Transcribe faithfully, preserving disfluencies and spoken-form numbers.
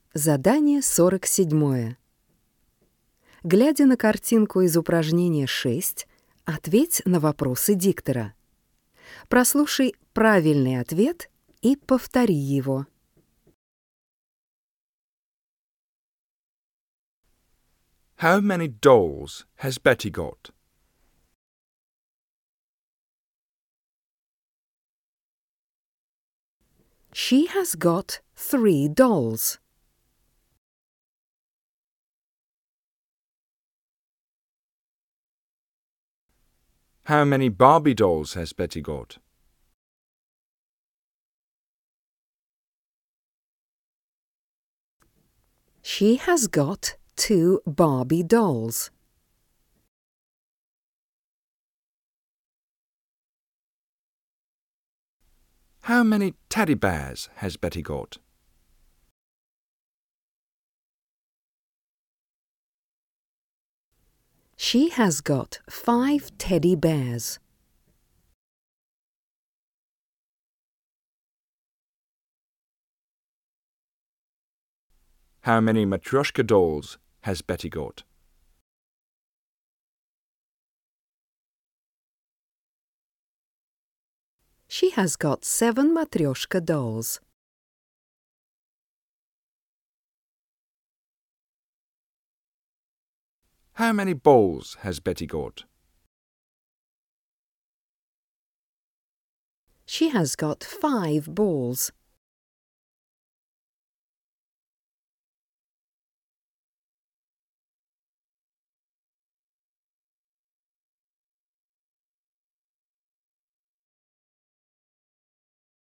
Задание сорок семь. Глядя на картинку из упражнения шесть, ответь на вопросы диктора. Прослушай правильный ответ и повтори его. How many dolls has Betty got? She has got three dolls. How many Barbie dolls has Betty got? She has got two Barbie dolls. How many teddy bears has Betty got? She has got five teddy bears. How many Matryoshka dolls has Betty got? She has got seven Matryoshka dolls. How many balls has Betty got? She has got five balls.